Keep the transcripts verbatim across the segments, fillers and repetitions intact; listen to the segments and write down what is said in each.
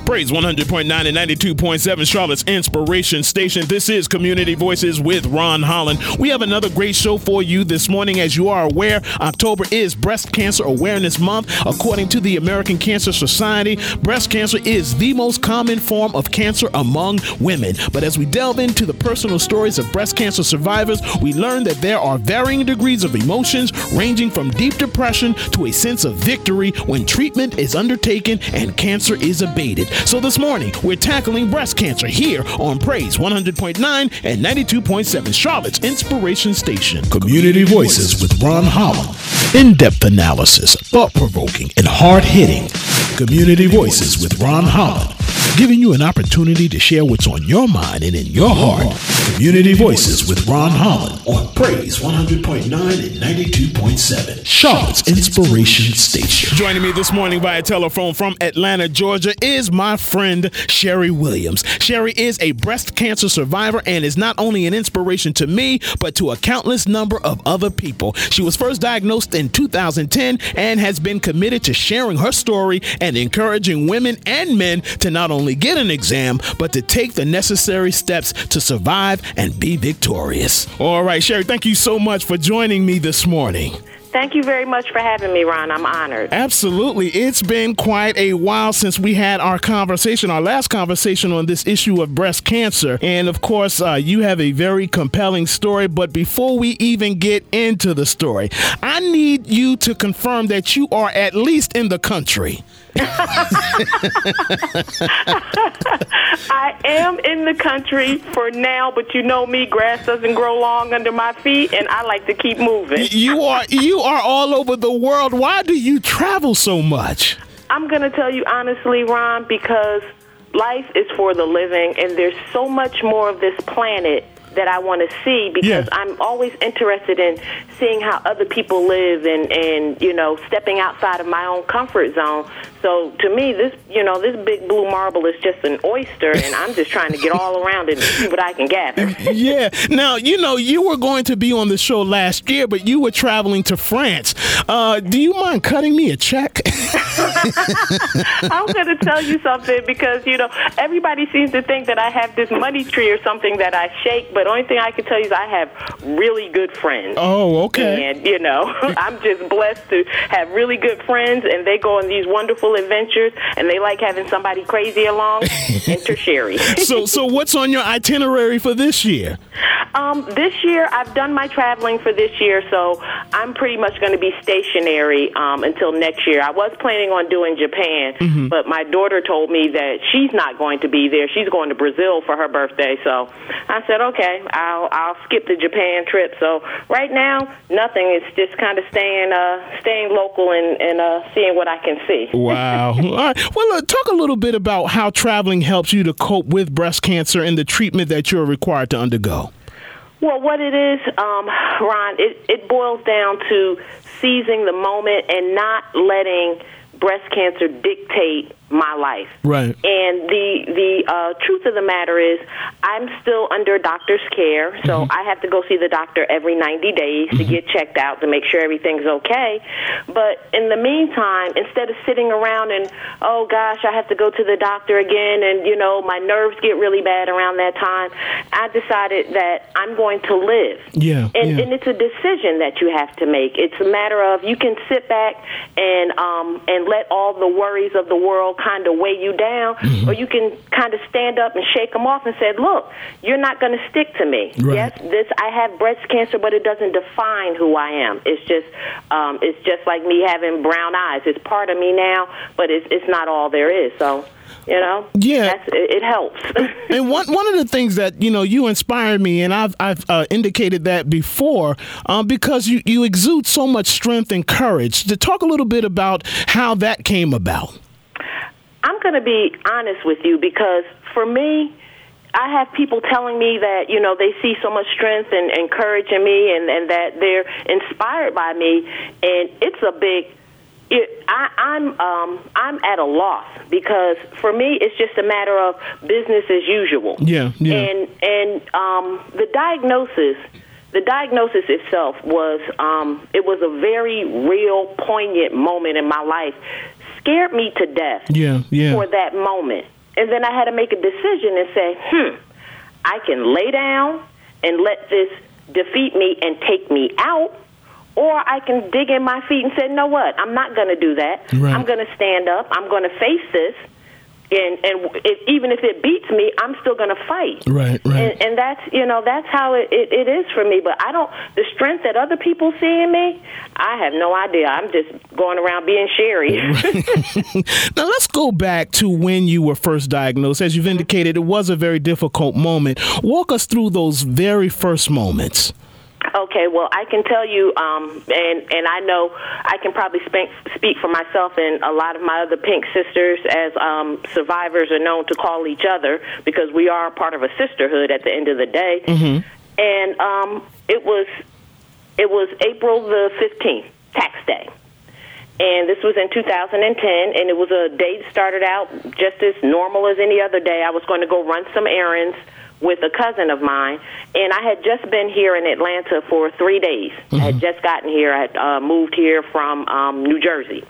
Praise one hundred point nine and ninety-two point seven, Charlotte's Inspiration Station. This is Community Voices with Ron Holland. We have another great show for you this morning. As you are aware, October is Breast Cancer Awareness Month. According to the American Cancer Society, breast cancer is the most common form of cancer among women. But as we delve into the personal stories of breast cancer survivors, we learn that there are varying degrees of emotions ranging from deep depression to a sense of victory when treatment is undertaken and cancer is abated. So this morning, we're tackling breast cancer here on Praise one hundred point nine and ninety-two point seven, Charlotte's Inspiration Station. Community Voices with Ron Holland. In-depth analysis, thought-provoking, and hard-hitting. Community Voices with Ron Holland. Giving you an opportunity to share what's on your mind and in your heart. Community Voices with Ron Holland on Praise one hundred point nine and ninety-two point seven, Charlotte's Inspiration Station. Joining me this morning via telephone from Atlanta, Georgia is my friend Sherry Williams. Sherry is a breast cancer survivor and is not only an inspiration to me, but to a countless number of other people. She was first diagnosed in two thousand ten and has been committed to sharing her story and encouraging women and men to not only get an exam, but to take the necessary steps to survive and be victorious. All right, Sherry, thank you so much for joining me this morning. Thank you very much for having me, Ron. I'm honored. Absolutely. It's been quite a while since we had our conversation, our last conversation on this issue of breast cancer. And of course, uh, you have a very compelling story. But before we even get into the story, I need you to confirm that you are at least in the country. I am in the country for now, but you know me, grass doesn't grow long under my feet, and I like to keep moving. You are you are all over the world. Why do you travel so much? I'm going to tell you honestly, Ron, because life is for the living, and there's so much more of this planet that I want to see, because Yeah. I'm always interested in seeing how other people live and, and, you know, stepping outside of my own comfort zone. So to me, this, you know, this big blue marble is just an oyster, and I'm just trying to get all around it and see what I can gather. Yeah. Now, you know, you were going to be on the show last year, but you were traveling to France. Uh, do you mind cutting me a check? I'm going to tell you something, because, you know, everybody seems to think that I have this money tree or something that I shake, but the only thing I can tell you is I have really good friends. Oh, okay. And, you know, I'm just blessed to have really good friends, and they go on these wonderful adventures, and they like having somebody crazy along. Enter Sherry. so, so what's on your itinerary for this year? Um, this year, I've done my traveling for this year, so I'm pretty much going to be stationary um, until next year. I was planning on doing Japan, mm-hmm. but my daughter told me that she's not going to be there. She's going to Brazil for her birthday, so I said, okay, I'll I'll skip the Japan trip. So right now, nothing. It's just kind of staying uh, staying local and, and uh, seeing what I can see. Wow. All right. Well, uh, talk a little bit about how traveling helps you to cope with breast cancer and the treatment that you're required to undergo. Well, what it is, um, Ron, it, it boils down to seizing the moment and not letting breast cancer dictate my life. Right. And the the uh, truth of the matter is, I'm still under doctor's care, so mm-hmm. I have to go see the doctor every ninety days mm-hmm. to get checked out to make sure everything's okay. But in the meantime, instead of sitting around and, oh gosh, I have to go to the doctor again, and you know, my nerves get really bad around that time, I decided that I'm going to live. Yeah. And, yeah. and it's a decision that you have to make. It's a matter of, you can sit back and um and let all the worries of the world kind of weigh you down, mm-hmm. or you can kind of stand up and shake them off and say, look, you're not going to stick to me. Right. Yes, this I have breast cancer, but it doesn't define who I am. It's just um, it's just like me having brown eyes. It's part of me now, but it's it's not all there is. So, you know, yeah, that's, it, it helps. And one one of the things that, you know, you inspired me, and I've I've uh, indicated that before, um, because you, you exude so much strength and courage. To talk a little bit about how that came about. I'm going to be honest with you, because for me, I have people telling me that, you know, they see so much strength and, and courage in me, and, and that they're inspired by me, and it's a big It, I, I'm um, I'm at a loss, because for me it's just a matter of business as usual. Yeah, yeah. And and um, the diagnosis, the diagnosis itself was um, it was a very real, poignant moment in my life. Scared me to death. Yeah, yeah. For that moment. and then I had to make a decision and say, hmm, I can lay down and let this defeat me and take me out, or I can dig in my feet and say, know what, I'm not going to do that. Right. I'm going to stand up. I'm going to face this. And and it, even if it beats me, I'm still going to fight. Right, right. And, and that's, you know, that's how it, it, it is for me. But I don't, the strength that other people see in me, I have no idea. I'm just going around being Sherry. Now, let's go back to when you were first diagnosed. As you've indicated, it was a very difficult moment. Walk us through those very first moments. Okay, well, I can tell you, um, and, and I know I can probably speak, speak for myself and a lot of my other Pink sisters, as um, survivors are known to call each other, because we are part of a sisterhood at the end of the day. Mm-hmm. And um, it was it was April the fifteenth, tax day. And this was in two thousand ten, and it was a day that started out just as normal as any other day. I was going to go run some errands with a cousin of mine, and I had just been here in Atlanta for three days. Mm-hmm. I had just gotten here. I had uh, moved here from um, New Jersey.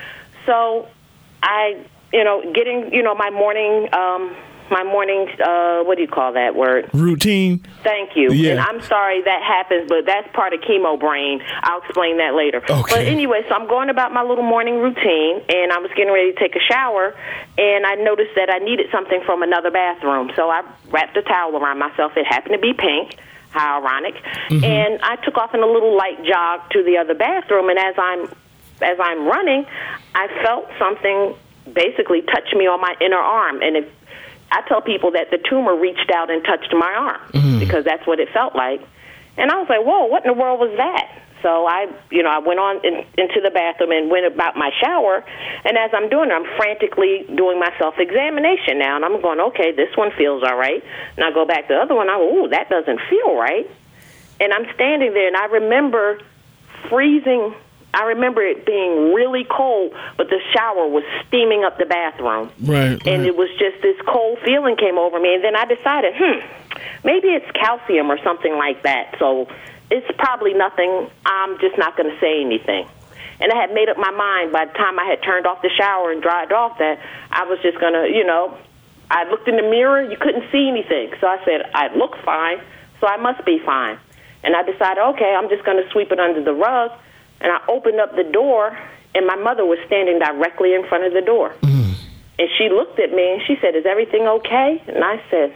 So I, you know, getting, you know, my morning, um, my morning, uh, what do you call that word? Routine. Thank you. Yeah. And I'm sorry that happens, but that's part of chemo brain. I'll explain that later. Okay. But anyway, so I'm going about my little morning routine, and I was getting ready to take a shower, and I noticed that I needed something from another bathroom. So I wrapped a towel around myself. It happened to be pink. How ironic. Mm-hmm. And I took off in a little light jog to the other bathroom, and as I'm as I'm running, I felt something basically touch me on my inner arm. And it I tell people that the tumor reached out and touched my arm, mm. because that's what it felt like. And I was like, whoa, what in the world was that? So I, you know, I went on in, into the bathroom and went about my shower. And as I'm doing it, I'm frantically doing my self-examination now. And I'm going, okay, this one feels all right. And I go back to the other one. I go, ooh, that doesn't feel right. And I'm standing there, and I remember freezing. I remember it being really cold, but the shower was steaming up the bathroom. Right, right. And it was just this cold feeling came over me. And then I decided, hmm, maybe it's calcium or something like that. So it's probably nothing. I'm just not going to say anything. And I had made up my mind by the time I had turned off the shower and dried off that I was just going to, you know, I looked in the mirror. You couldn't see anything. So I said, I look fine, so I must be fine. And I decided, okay, I'm just going to sweep it under the rug. And I opened up the door, and my mother was standing directly in front of the door. Mm. And she looked at me, and she said, is everything okay? And I said,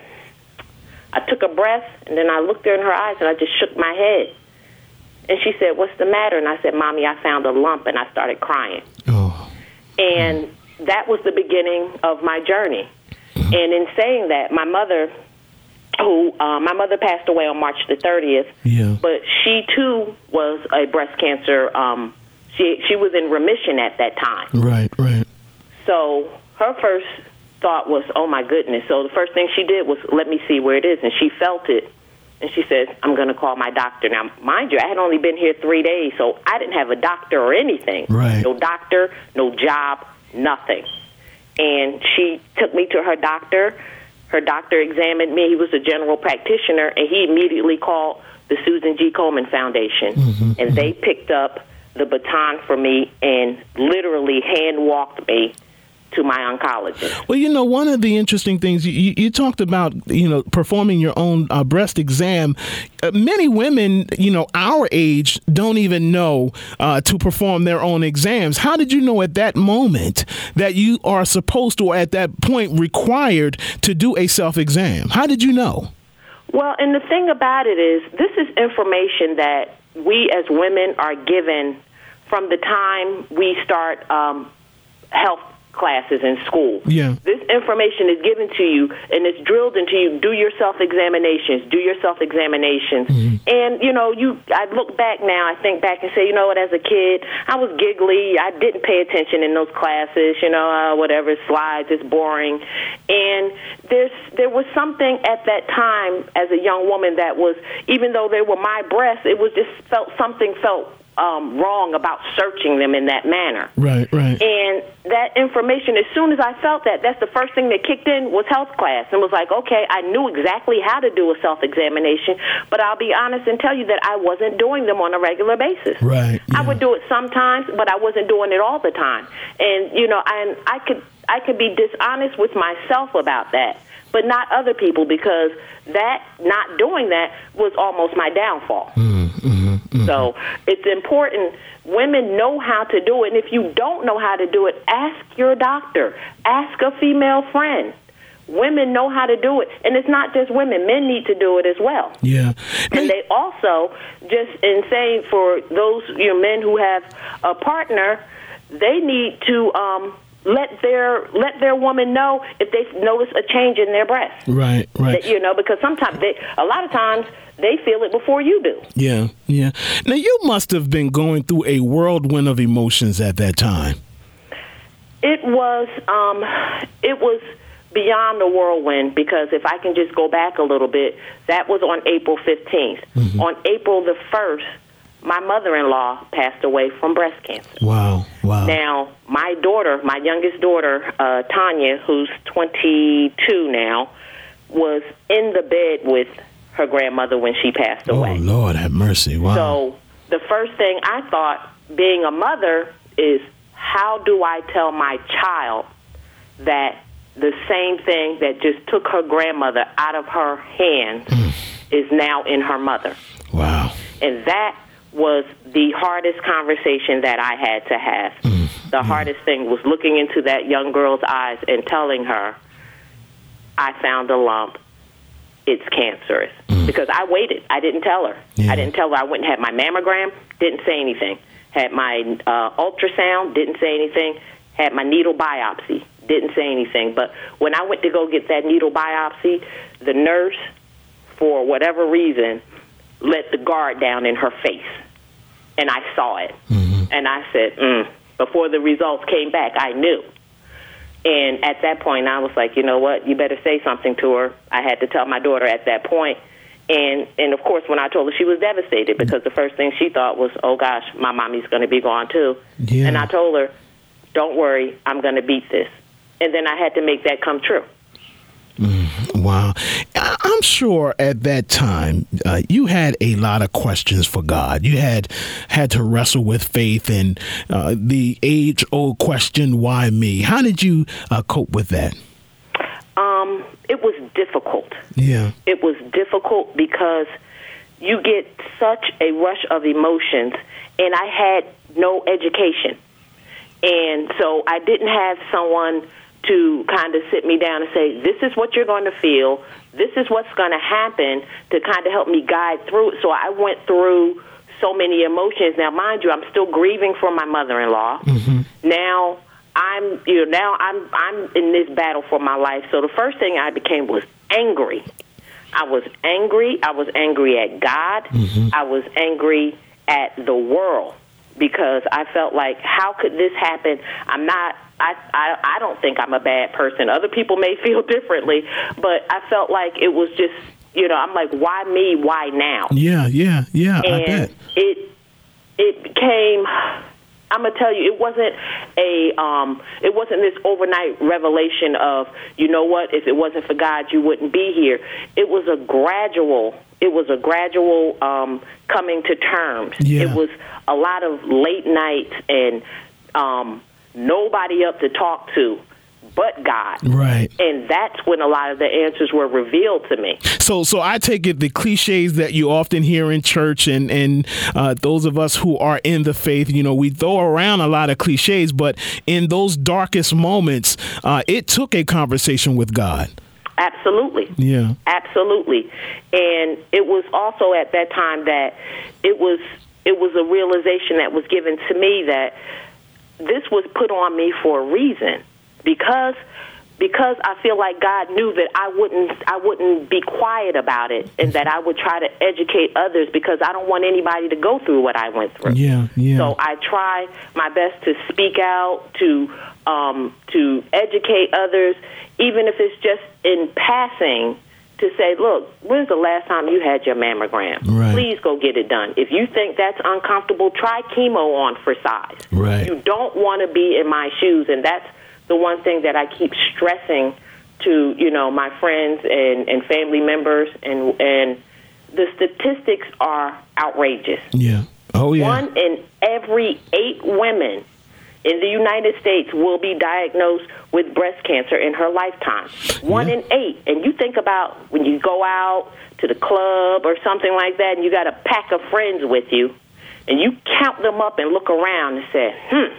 I took a breath, and then I looked her in her eyes, and I just shook my head. And she said, what's the matter? And I said, Mommy, I found a lump, and I started crying. Oh. And mm. that was the beginning of my journey. Mm-hmm. And in saying that, my mother... who uh, my mother passed away on March the thirtieth, yeah. but she too was a breast cancer. Um, she she was in remission at that time. Right, right. So her first thought was, "Oh my goodness!" So the first thing she did was, "Let me see where it is," and she felt it, and she said, "I'm going to call my doctor." Now, mind you, I had only been here three days, so I didn't have a doctor or anything. Right. No doctor, no job, nothing. And she took me to her doctor. Her doctor examined me. He was a general practitioner, and he immediately called the Susan G. Komen Foundation, mm-hmm, and mm-hmm. they picked up the baton for me and literally hand-walked me to my oncologist. Well, you know, one of the interesting things, you, you talked about, you know, performing your own uh, breast exam. Uh, many women, you know, our age don't even know uh, to perform their own exams. How did you know at that moment that you are supposed to, or at that point required to do a self-exam? How did you know? Well, and the thing about it is, this is information that we as women are given from the time we start um, health classes in school. Yeah. This information is given to you, and it's drilled into you. Do your self-examinations. Do your self-examinations. Mm-hmm. And, you know, you. I look back now, I think back and say, you know what, as a kid, I was giggly. I didn't pay attention in those classes, you know, uh, whatever, slides, it's boring. And there's there was something at that time as a young woman that was, even though they were my breasts, it was just felt, something felt Um, wrong about searching them in that manner. Right, right. And that information, as soon as I felt that, that's the first thing that kicked in was health class. And was like, okay, I knew exactly how to do a self-examination, but I'll be honest and tell you that I wasn't doing them on a regular basis. Right. Yeah. I would do it sometimes, but I wasn't doing it all the time. And, you know, and I could I could be dishonest with myself about that, but not other people, because that not doing that was almost my downfall. Mm, mm, mm. So it's important. Women know how to do it, and if you don't know how to do it, ask your doctor, ask a female friend. Women know how to do it, and it's not just women. Men need to do it as well. Yeah, and they also, just in saying for those you know, men who have a partner, they need to um, let their let their woman know if they notice a change in their breast. Right, right. That, you know, because sometimes they, a lot of times, they feel it before you do. Yeah, yeah. Now you must have been going through a whirlwind of emotions at that time. It was, um, it was. beyond the whirlwind, because if I can just go back a little bit, that was on April fifteenth. Mm-hmm. On April the first, my mother-in-law passed away from breast cancer. Wow, wow. Now, my daughter, my youngest daughter, uh, Tanya, who's twenty-two now, was in the bed with her grandmother when she passed away. Oh, Lord have mercy. Wow. So the first thing I thought, being a mother, is how do I tell my child that the same thing that just took her grandmother out of her hands mm. is now in her mother. Wow. And that was the hardest conversation that I had to have. Mm. The mm. hardest thing was looking into that young girl's eyes and telling her, I found a lump. It's cancerous. Mm. Because I waited. I didn't tell her. Yeah. I didn't tell her. I went and had my mammogram, didn't say anything. Had my uh, ultrasound, didn't say anything. Had my needle biopsy. Didn't say anything. But when I went to go get that needle biopsy, the nurse, for whatever reason, let the guard down in her face. And I saw it. Mm-hmm. And I said, mm. Before the results came back, I knew. And at that point, I was like, you know what? You better say something to her. I had to tell my daughter at that point. And, and of course, when I told her, she was devastated, because the first thing she thought was, oh, gosh, my mommy's going to be gone, too. Yeah. And I told her, don't worry, I'm going to beat this. And then I had to make that come true. Mm, wow. I'm sure at that time uh, you had a lot of questions for God. You had had to wrestle with faith and uh, the age-old question, why me? How did you uh, cope with that? Um, it was difficult. Yeah. It was difficult because you get such a rush of emotions, and I had no education. And so I didn't have someone to kind of sit me down and say, this is what you're going to feel, this is what's going to happen, to kind of help me guide through it. So I went through so many emotions. Now, mind you, I'm still grieving for my mother-in-law. Mm-hmm. Now I'm, you know, now I'm I'm in this battle for my life. So the first thing I became was angry. I was angry. I was angry at God. Mm-hmm. I was angry at the world, because I felt like, how could this happen? I'm not, I, I, I don't think I'm a bad person. Other people may feel differently, but I felt like it was just, you know, I'm like, why me? Why now? Yeah, yeah, yeah, and I bet. it, it became, I'm going to tell you, it wasn't a, um, it wasn't this overnight revelation of, you know what, if it wasn't for God, you wouldn't be here. It was a gradual, it was a gradual um, coming to terms. Yeah. It was a lot of late nights and um, nobody up to talk to but God. Right. And that's when a lot of the answers were revealed to me. So so I take it the cliches that you often hear in church, and, and uh, those of us who are in the faith, you know, we throw around a lot of cliches, but in those darkest moments, uh, it took a conversation with God. Absolutely. Yeah. Absolutely. And it was also at that time that it was it was a realization that was given to me that this was put on me for a reason. Because because I feel like God knew that I wouldn't I wouldn't be quiet about it, and that I would try to educate others, because I don't want anybody to go through what I went through. Yeah, yeah. So I try my best to speak out, to um, to educate others, even if it's just in passing, to say, look, when's the last time you had your mammogram? Right. Please go get it done. If you think that's uncomfortable, try chemo on for size. Right. You don't want to be in my shoes, and that's the one thing that I keep stressing to, you know, my friends and, and family members, and and the statistics are outrageous. Yeah. Oh, yeah. One in every eight women in the United States will be diagnosed with breast cancer in her lifetime. One yeah. in eight. And you think about when you go out to the club or something like that, and you got a pack of friends with you, and you count them up and look around and say, hmm,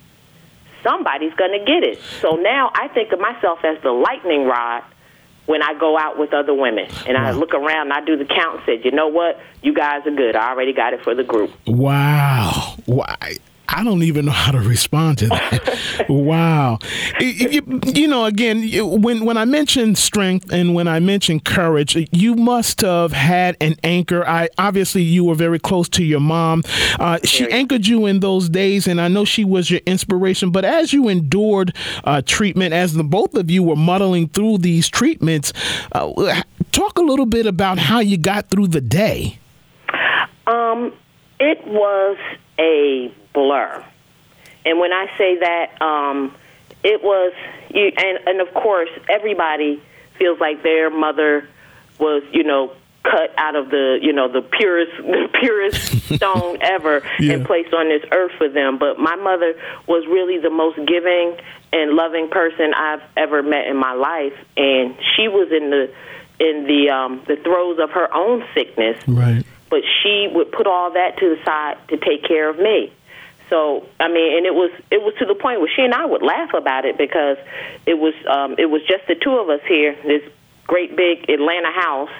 somebody's going to get it. So now I think of myself as the lightning rod when I go out with other women. And wow. I look around and I do the count and said, you know what? You guys are good. I already got it for the group. Wow. Why? I don't even know how to respond to that. Wow. You, you know, again, when, when I mentioned strength and when I mentioned courage, you must have had an anchor. I obviously, you were very close to your mom. Uh, she anchored you in those days, and I know she was your inspiration. But as you endured uh, treatment, as the both of you were muddling through these treatments, uh, talk a little bit about how you got through the day. Um, it was a blur. And when I say that, um, it was, you, and, and of course, everybody feels like their mother was, you know, cut out of the, you know, the purest, the purest stone ever yeah. and placed on this earth for them. But my mother was really the most giving and loving person I've ever met in my life. And she was in the, in the, um, the throes of her own sickness. Right. But she would put all that to the side to take care of me. So, I mean, and it was it was to the point where she and I would laugh about it because it was um, it was just the two of us here, this great big Atlanta house,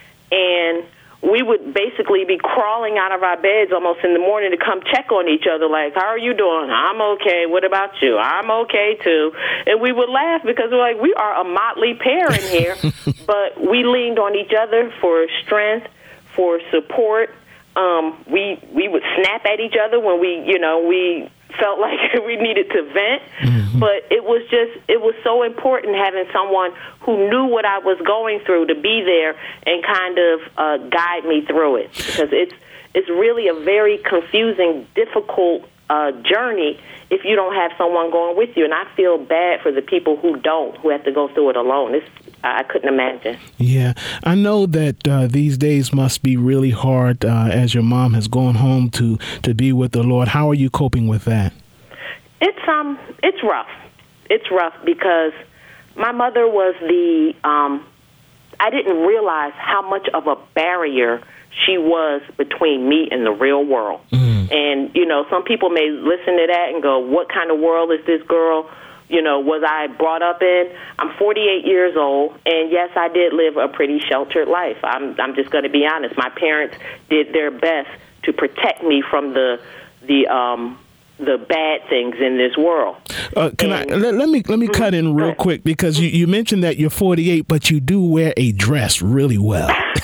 and we would basically be crawling out of our beds almost in the morning to come check on each other, like, how are you doing? I'm okay. What about you? I'm okay, too. And we would laugh because we're like, we are a motley pair in here, but we leaned on each other for strength, for support. Um, we we would snap at each other when we, you know, we felt like we needed to vent. Mm-hmm. But it was just, it was so important having someone who knew what I was going through to be there and kind of uh, guide me through it. Because it's, it's really a very confusing, difficult uh, journey if you don't have someone going with you. And I feel bad for the people who don't, who have to go through it alone. It's, I couldn't imagine. Yeah, I know that uh, these days must be really hard uh, as your mom has gone home to, to be with the Lord. How are you coping with that? It's um, it's rough. It's rough because my mother was the, um, I didn't realize how much of a barrier she was between me and the real world. Mm. And, you know, some people may listen to that and go, what kind of world is this girl? You know, was I brought up in? I'm forty-eight years old, and yes, I did live a pretty sheltered life. I'm I'm just going to be honest. My parents did their best to protect me from the the um the bad things in this world. Uh, can and, I let, let me let me cut in real quick because you, you mentioned that you're forty-eight, but you do wear a dress really well.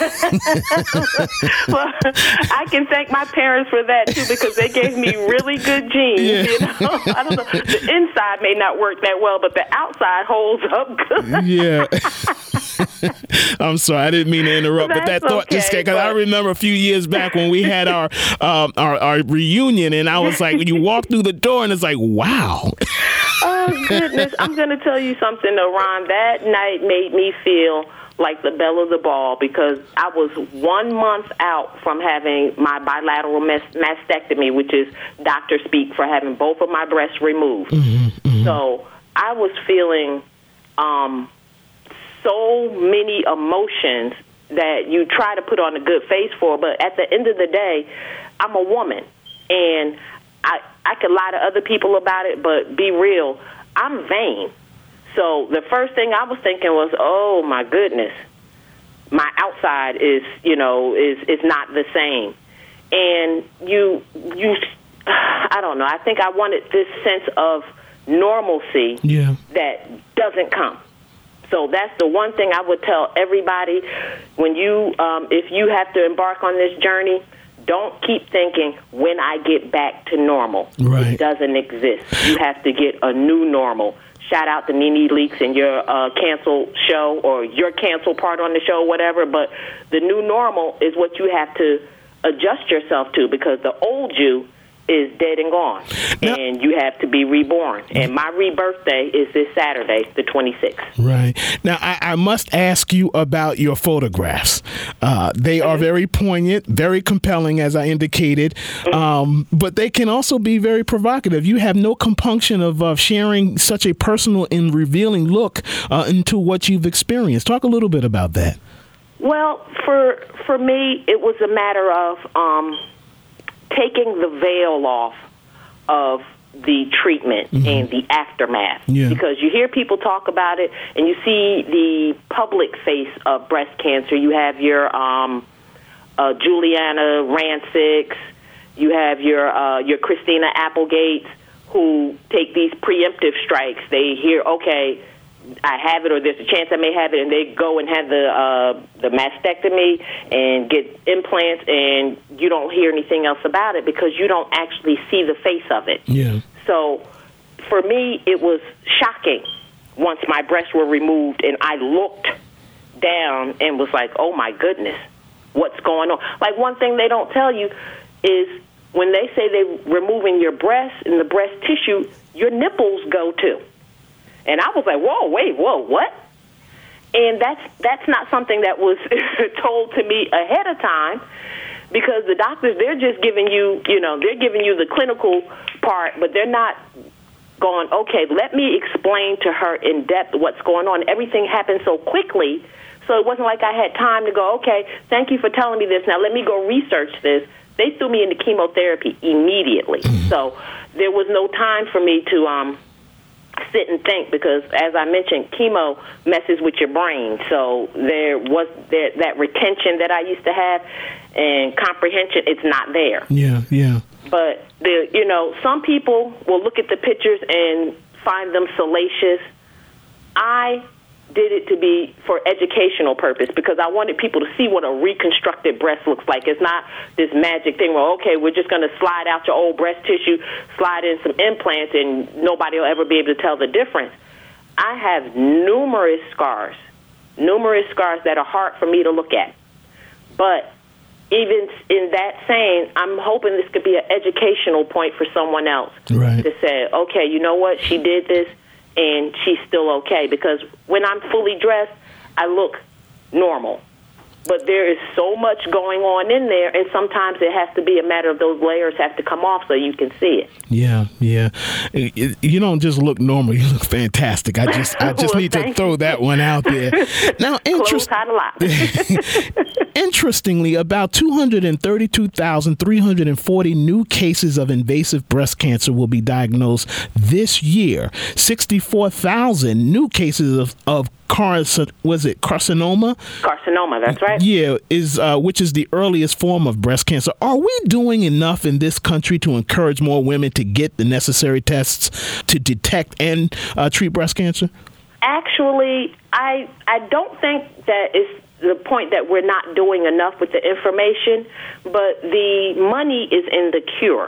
Well, I can thank my parents for that too because they gave me really good genes. Yeah. You know, I don't know. The inside may not work that well, but the outside holds up good. Yeah. I'm sorry, I didn't mean to interrupt, That's but that thought okay, just came because but... I remember a few years back when we had our um, our, our reunion, and I was like, when you walk through the door, and it's like, wow. Oh goodness, I'm going to tell you something, though, Ron. That night made me feel like the belle of the ball because I was one month out from having my bilateral mastectomy, which is doctor speak for having both of my breasts removed. Mm-hmm, mm-hmm. So I was feeling um, so many emotions that you try to put on a good face for, but at the end of the day, I'm a woman, and I, I could lie to other people about it, but be real, I'm vain. So the first thing I was thinking was, oh, my goodness, my outside is, you know, is, is not the same. And you, you, I don't know, I think I wanted this sense of normalcy yeah. that doesn't come. So that's the one thing I would tell everybody when you, um, if you have to embark on this journey, don't keep thinking when I get back to normal. Right. It doesn't exist. You have to get a new normal. Shout out to Nene Leakes and your uh, canceled show or your canceled part on the show, whatever. But the new normal is what you have to adjust yourself to because the old you is dead and gone, now, and you have to be reborn. And my rebirthday is this Saturday, the twenty-sixth. Right. Now, I, I must ask you about your photographs. Uh, they are very poignant, very compelling, as I indicated, um, but they can also be very provocative. You have no compunction of uh, sharing such a personal and revealing look uh, into what you've experienced. Talk a little bit about that. Well, for for me, it was a matter of um, taking the veil off of the treatment mm-hmm. and the aftermath. Yeah. Because you hear people talk about it, and you see the public face of breast cancer. You have your um, uh, Juliana Rancics, you have your uh, your Christina Applegates, who take these preemptive strikes. They hear, okay, I have it, or there's a chance I may have it, and they go and have the uh, the mastectomy and get implants, and you don't hear anything else about it because you don't actually see the face of it. Yeah. So for me, it was shocking once my breasts were removed, and I looked down and was like, oh, my goodness, what's going on? Like, one thing they don't tell you is when they say they're removing your breasts and the breast tissue, your nipples go too. And I was like, whoa, wait, whoa, what? And that's that's not something that was told to me ahead of time, because the doctors, they're just giving you, you know, they're giving you the clinical part, but they're not going, okay, let me explain to her in depth what's going on. Everything happened so quickly, so it wasn't like I had time to go, okay, thank you for telling me this. Now let me go research this. They threw me into chemotherapy immediately. So there was no time for me to um, sit and think, because, as I mentioned, chemo messes with your brain. So there was there, that retention that I used to have and comprehension, it's not there. Yeah, yeah. But, the, you know, some people will look at the pictures and find them salacious. I did it to be for educational purpose, because I wanted people to see what a reconstructed breast looks like. It's not this magic thing where, okay, we're just going to slide out your old breast tissue, slide in some implants, and nobody will ever be able to tell the difference. I have numerous scars, numerous scars that are hard for me to look at. But even in that saying, I'm hoping this could be an educational point for someone else. Right. To say, okay, you know what, she did this, and she's still okay. Because when I'm fully dressed, I look normal. But there is so much going on in there, and sometimes it has to be a matter of those layers have to come off so you can see it. Yeah, yeah. You don't just look normal; you look fantastic. I just, I just well, need to throw you. that one out there. Now, interest- a lot. Interestingly, about two hundred thirty-two thousand three hundred forty new cases of invasive breast cancer will be diagnosed this year. sixty-four thousand new cases of of Carc- was it carcinoma? Carcinoma, that's right. Yeah, is uh, which is the earliest form of breast cancer. Are we doing enough in this country to encourage more women to get the necessary tests to detect and uh, treat breast cancer? Actually, I I don't think that it's the point that we're not doing enough with the information, but the money is in the cure.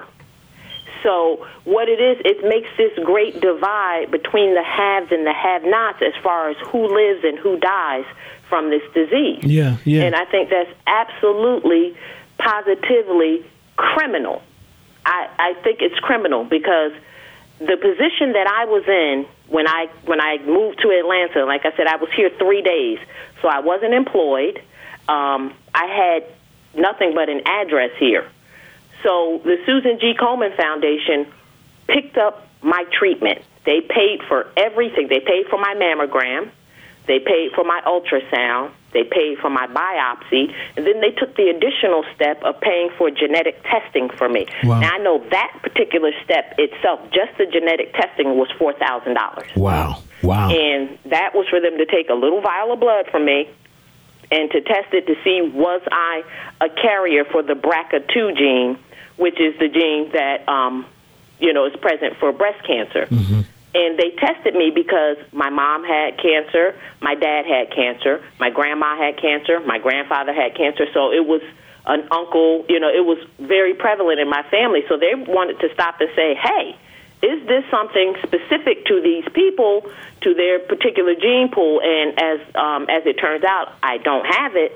So what it is, it makes this great divide between the haves and the have-nots as far as who lives and who dies from this disease. Yeah, yeah. And I think that's absolutely, positively criminal. I, I think it's criminal because the position that I was in when I when I moved to Atlanta, like I said, I was here three days, so I wasn't employed. Um, I had nothing but an address here. So the Susan G. Komen Foundation picked up my treatment. They paid for everything. They paid for my mammogram. They paid for my ultrasound. They paid for my biopsy. And then they took the additional step of paying for genetic testing for me. Wow. Now, I know that particular step itself, just the genetic testing, was four thousand dollars. Wow. Wow. And that was for them to take a little vial of blood from me and to test it to see was I a carrier for the B R C A two gene, which is the gene that, um, you know, is present for breast cancer. Mm-hmm. And they tested me because my mom had cancer, my dad had cancer, my grandma had cancer, my grandfather had cancer. So it was an uncle, you know, it was very prevalent in my family. So they wanted to stop and say, hey, is this something specific to these people, to their particular gene pool? And as um, as it turns out, I don't have it.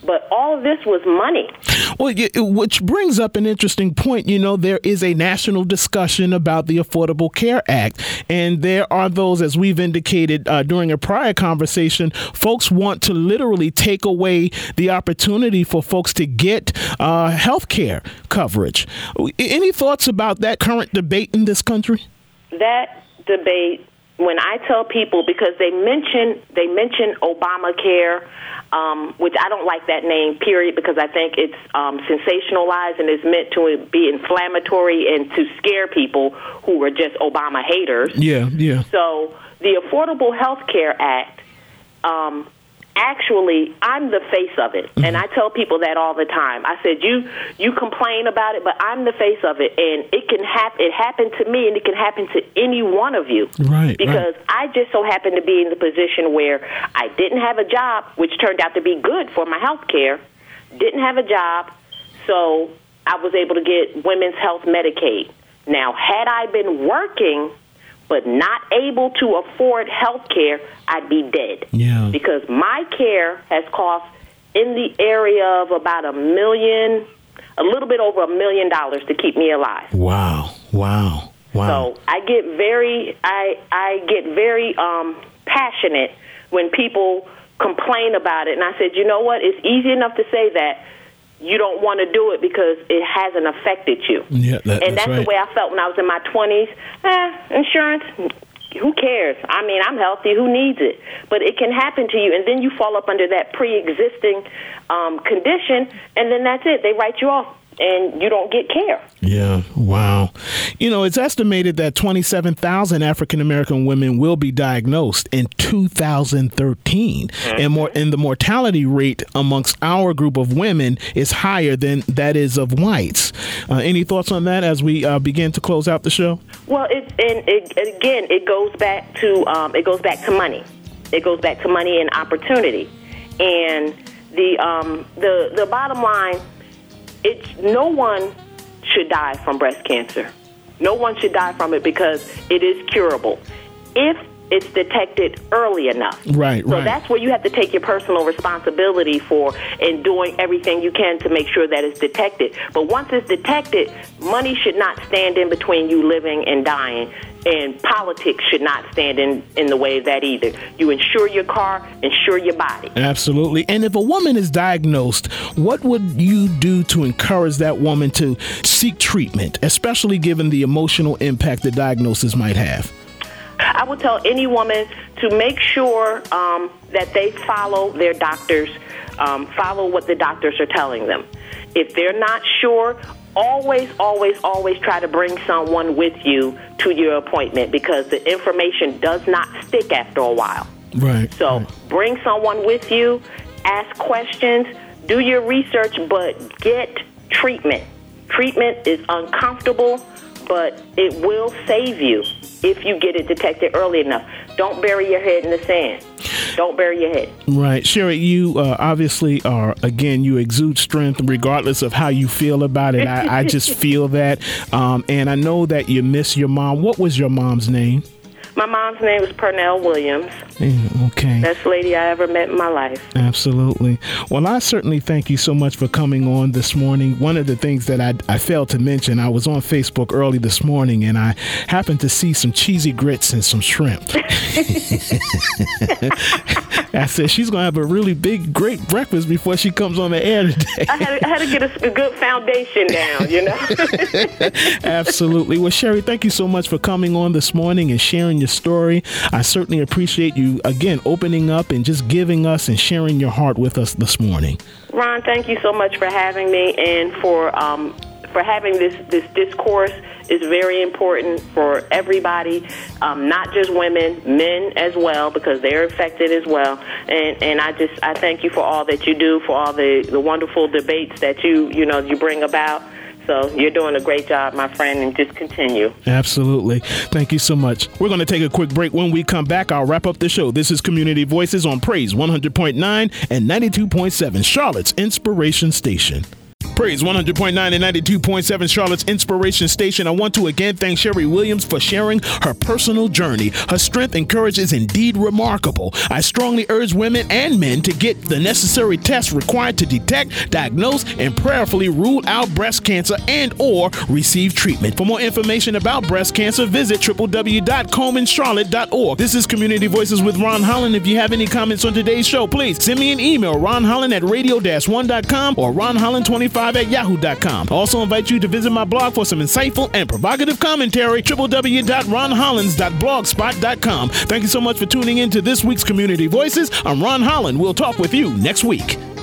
But all of this was money. Well, which brings up an interesting point. You know, there is a national discussion about the Affordable Care Act, and there are those, as we've indicated uh, during a prior conversation, folks want to literally take away the opportunity for folks to get uh, health care coverage. Any thoughts about that current debate in this country? That debate, when I tell people, because they mention they mention Obamacare, um, which I don't like that name, period, because I think it's um, sensationalized and is meant to be inflammatory and to scare people who are just Obama haters. Yeah, yeah. So the Affordable Health Care Act, um, actually, I'm the face of it, mm-hmm. and I tell people that all the time. I said, you you complain about it, but I'm the face of it, and it can happen. It happened to me, and it can happen to any one of you. Right. Because right. I just so happened to be in the position where I didn't have a job, which turned out to be good for my health care. Didn't have a job, so I was able to get Women's Health Medicaid. Now, had I been working but not able to afford health care, I'd be dead. Yeah. Because my care has cost in the area of about a million, a little bit over a million dollars to keep me alive. Wow. Wow. Wow. So I get very, I I get very um, passionate when people complain about it. And I said, you know what? It's easy enough to say that you don't want to do it because it hasn't affected you. Yeah, that, and that's that's right. the way I felt when I was in my twenties. Eh, insurance, who cares? I mean, I'm healthy. Who needs it? But it can happen to you, and then you fall up under that pre-existing um, condition, and then that's it. They write you off, and you don't get care. Yeah. Wow. You know, it's estimated that twenty-seven thousand African-American women will be diagnosed in two thousand thirteen. Mm-hmm. And more, and the mortality rate amongst our group of women is higher than that is of whites. Uh, any thoughts on that as we uh, begin to close out the show? Well, it, and it, again, it goes back to um, it goes back to money. It goes back to money and opportunity. And the um, the the bottom line, it's no one should die from breast cancer. No one should die from it because it is curable if it's detected early enough. Right, so right. that's where you have to take your personal responsibility for in doing everything you can to make sure that it's detected. But once it's detected, money should not stand in between you living and dying. And politics should not stand in, in the way of that either. You insure your car, insure your body. Absolutely. And if a woman is diagnosed, what would you do to encourage that woman to seek treatment, especially given the emotional impact the diagnosis might have? I would tell any woman to make sure um, that they follow their doctors, um, follow what the doctors are telling them. If they're not sure, always, always, always try to bring someone with you to your appointment because the information does not stick after a while. Right. So right. Bring someone with you, ask questions, do your research, but get treatment. Treatment is uncomfortable, but it will save you if you get it detected early enough. Don't bury your head in the sand. Don't bury your head. Right. Sherry, you uh, obviously are, again, you exude strength regardless of how you feel about it. I, I just feel that. Um, and I know that you miss your mom. What was your mom's name? My mom's name was Pernell Williams. Okay. Best lady I ever met in my life. Absolutely. Well, I certainly thank you so much for coming on this morning. One of the things that I, I failed to mention, I was on Facebook early this morning and I happened to see some cheesy grits and some shrimp. I said, she's going to have a really big, great breakfast before she comes on the air today. I had, I had to get a, a good foundation down, you know? Absolutely. Well, Sherry, thank you so much for coming on this morning and sharing your story. I certainly appreciate you, again, opening up and just giving us and sharing your heart with us this morning. Ron, thank you so much for having me and for um, for having this, this discourse. Is very important for everybody, um, not just women, men as well, because they're affected as well. And and I just I thank you for all that you do, for all the, the wonderful debates that you you know you bring about. So you're doing a great job, my friend, and just continue. Absolutely. Thank you so much. We're going to take a quick break. When we come back, I'll wrap up the show. This is Community Voices on Praise one hundred point nine and ninety-two point seven, Charlotte's Inspiration Station. Praise one hundred point nine and ninety-two point seven Charlotte's Inspiration Station. I want to again thank Sherry Williams for sharing her personal journey. Her strength and courage is indeed remarkable. I strongly urge women and men to get the necessary tests required to detect, diagnose, and prayerfully rule out breast cancer and or receive treatment. For more information about breast cancer, visit w w w dot komen charlotte dot org. This is Community Voices with Ron Holland. If you have any comments on today's show, please send me an email, ron holland at radio dash one dot com or ron holland twenty-five at yahoo dot com. I also invite you to visit my blog for some insightful and provocative commentary, w w w dot ron hollands dot blogspot dot com. Thank you so much for tuning in to this week's Community Voices. I'm Ron Holland. We'll talk with you next week.